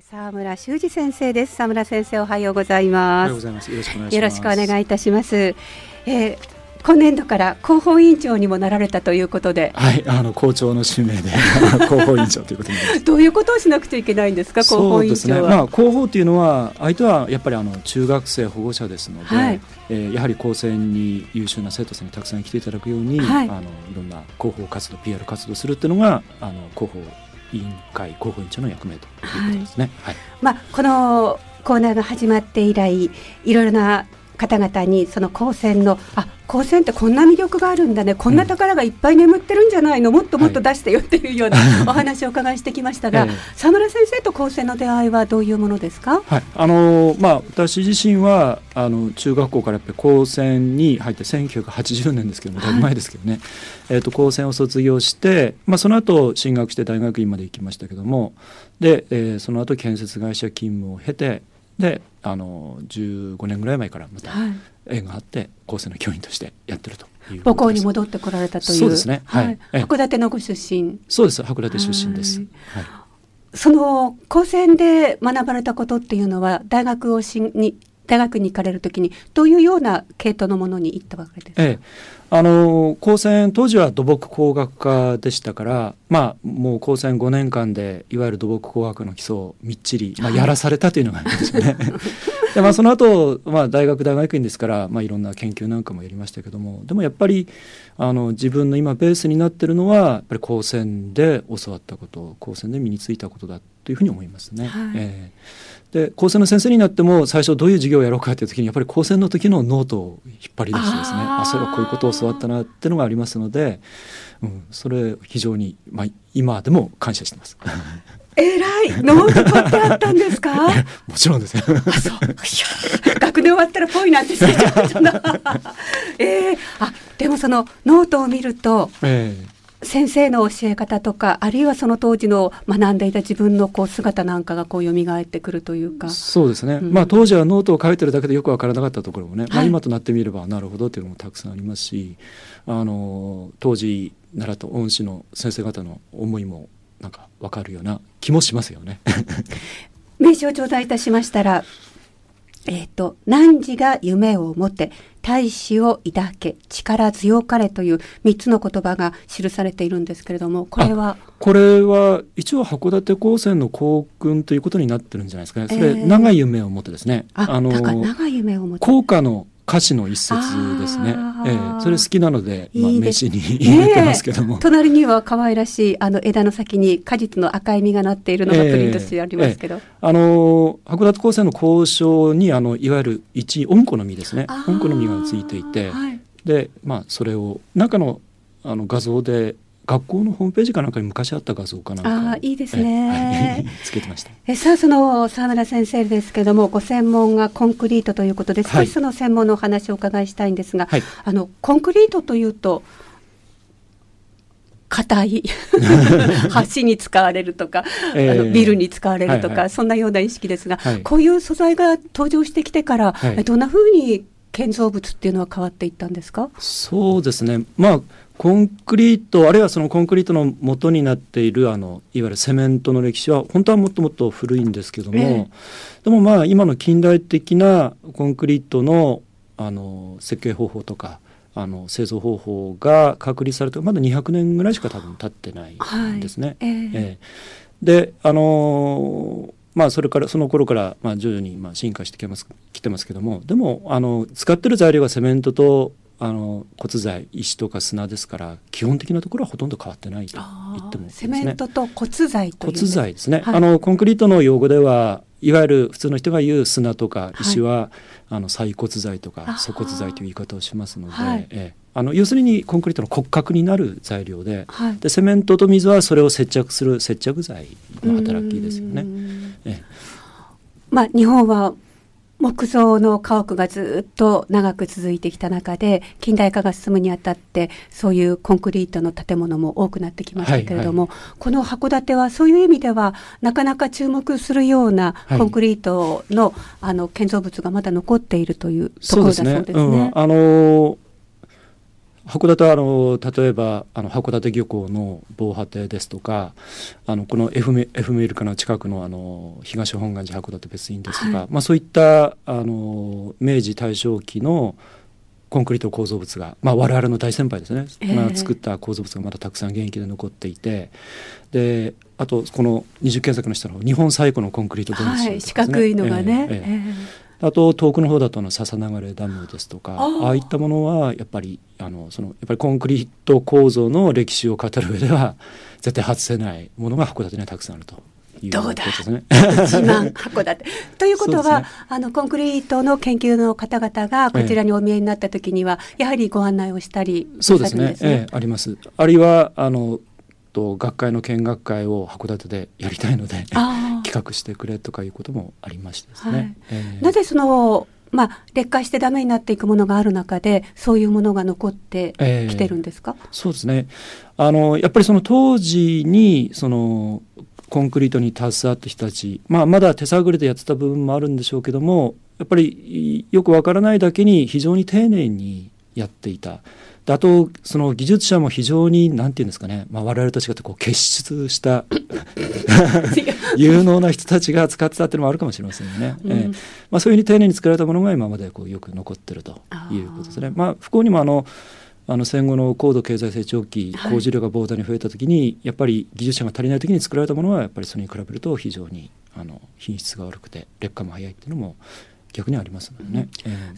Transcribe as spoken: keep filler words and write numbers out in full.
沢村修司先生です。沢村先生、おはようございます。 おはようございます。よろしくお願いします。 よろしくお願いいたします。えー、今年度から広報委員長にもなられたということで、 はい、あの校長の指名で広報委員長ということになります。 どういうことをしなくちゃいけないんですか、広報委員長は。 そうですね、まあ、広報というのは相手はやっぱりあの中学生保護者ですので、はい、えー、やはり高専に優秀な生徒さんにたくさん来ていただくように、はい、あのいろんな広報活動 ピーアール 活動するっていうのがあの広報委員会広報委員長の役目ということですね。はいはい、まあ、 このコーナーが始まって以来、いろいろな方々にその高専のあ高専ってこんな魅力があるんだね、こんな宝がいっぱい眠ってるんじゃないの、うん、もっともっと出してよっていうような、はい、お話をお伺いしてきましたが、えー、沢村先生と高専の出会いはどういうものですか。 はい、あのまあ、私自身はあの中学校からやっぱり高専に入ってせんきゅうひゃくはちじゅうねんですけども、だいぶ前ですけどね、はい、えー、と高専を卒業して、まあ、その後進学して大学院まで行きましたけども、で、えー、その後建設会社勤務を経て、であのじゅうごねんぐらい前からまた縁があって高専の教員としてやってるということです。 母校に戻ってこられたという。 そうですね、はいはい、函館のご出身。 そうです、函館出身です。はい、 その高専で学ばれたことっていうのは大学をしに大学に行かれるときにどういうような系統のものに行ったわけですか。 ええ、あの高専当時は土木工学科でしたから、まあ、もう高専ごねんかんでいわゆる土木工学の基礎をみっちり、まあ、やらされたというのがあるんですよね。で、まあ、その後、まあ大学大学院ですから、まあ、いろんな研究なんかもやりましたけども、でもやっぱりあの自分の今ベースになっているのはやっぱり高専で教わったこと、高専で身についたことだというふうに思いますね。はい、えーで高専の先生になっても最初どういう授業をやろうかという時にやっぱり高専の時のノートを引っ張り出してですね、ああそれはこういうことを教わったなっていうのがありますので、うん、それ非常に、まあ、今でも感謝してます。 えらいノート取ってあったんですか。 もちろんですね。 あそう学年終わったらぽいなんてしてちゃったな。えー、あでもそのノートを見ると、えー先生の教え方とか、あるいはその当時の学んでいた自分のこう姿なんかがこう蘇ってくるというか。 そうですね、うん、まあ、当時はノートを書いてるだけでよくわからなかったところもね、はい、まあ、今となってみればなるほどというのもたくさんありますし、あの当時習った恩師の先生方の思いもなんかわかるような気もしますよね。 名刺を頂戴いたしましたら、えーと、汝が夢を持て大志を抱け力強かれというみっつの言葉が記されているんですけれども、これはこれは一応函館高専の校訓ということになってるんじゃないですかね。それ、えー、長い夢を持ってですね、 ああの長い夢を持って校歌の歌詞の一節ですね。えー、それ好きなので、まあ、名刺に入れてますけども、 ね、隣には可愛らしいあの枝の先に果実の赤い実がなっているのがプリントしてありますけど、えーえー、 あの函館高専の校章にあのいわゆる一音符の実ですね、音符の実がついていて、はい、で、まあ、それを中の、あの画像で学校のホームページかなんかに昔あった画像かなんかあいいですね、 はい、つけてました。 えさあその沢村先生ですけども、ご専門がコンクリートということで、少しその専門のお話をお伺いしたいんですが、はい、あのコンクリートというと硬い橋に使われるとか、えー、あのビルに使われるとか、はいはい、そんなような意識ですが、はい、こういう素材が登場してきてから、はい、どんなふうに建造物っていうのは変わっていったんですか。そうですね、 まあコンクリートあるいはそのコンクリートの元になっているあのいわゆるセメントの歴史は本当はもっともっと古いんですけども、えー、でもまあ今の近代的なコンクリートの、あの設計方法とかあの製造方法が確立されてまだにひゃくねんぐらいしか多分経ってないんですね。はい、えーえー、であのーまあ、それからその頃からまあ徐々にまあ進化してきてます、きてますけども、でもあの使ってる材料がセメントとあの骨材、石とか砂ですから基本的なところはほとんど変わってないと言ってもいいですね。 セメントと骨材という、ね、 骨材ですね、はい、あのコンクリートの用語ではいわゆる普通の人が言う砂とか石は、はい、あの再骨材とか粗骨材という言い方をしますので、はい、えあの要するにコンクリートの骨格になる材料 で,、はい、でセメントと水はそれを接着する接着剤の働きですよね。えまあ、日本は木造の家屋がずっと長く続いてきた中で近代化が進むにあたってそういうコンクリートの建物も多くなってきましたけれども、はいはい、この函館はそういう意味ではなかなか注目するようなコンクリート の,、はい、あの建造物がまだ残っているというところだそうですね。 そうですね、うん、あの函館はあの例えばあの函館漁港の防波堤ですとか、あのこの F メ、F メールかの近くのあの東本願寺函館別院ですとか、はい、まあ、そういったあの明治大正期のコンクリート構造物が、まあ、我々の大先輩ですね、えーまあ、作った構造物がまだたくさん現役で残っていて、であとこの二十軒先の下の日本最古のコンクリート電池、ね、 はい、四角いのがね、 えーえー、あと遠くの方だとあの笹流ダムですとか、ああいったものはやっぱりあのそのやっぱりコンクリート構造の歴史を語る上では絶対外せないものが函館にはたくさんあると。 どうだ自慢函館ということは、ね、あのコンクリートの研究の方々がこちらにお見えになった時には、ええ、やはりご案内をしたりそうですね、ええ、あります。あるいはあのと学会の見学会を函館でやりたいので企画してくれとかいうこともありましてですね、はい、 えー、なぜそのまあ、劣化してダメになっていくものがある中でそういうものが残ってきてるんですか？ えー、そうですね、あのやっぱりその当時にそのコンクリートに携わった人たち、まあ、まだ手探りでやってた部分もあるんでしょうけども、やっぱりよくわからないだけに非常に丁寧にやっていた。あとその技術者も非常に何て言うんですかね、まあ、我々と違ってこう結出した有能な人たちが使ってたっていうのもあるかもしれませんよね、うんえーまあ、そういうふうに丁寧に作られたものが今までこうよく残ってるということですね。まあ、不幸にもあのあの戦後の高度経済成長期、工事量が膨大に増えたときに、はい、やっぱり技術者が足りないときに作られたものはやっぱりそれに比べると非常にあの品質が悪くて劣化も早いっていうのも逆にありますのでね、うんえー、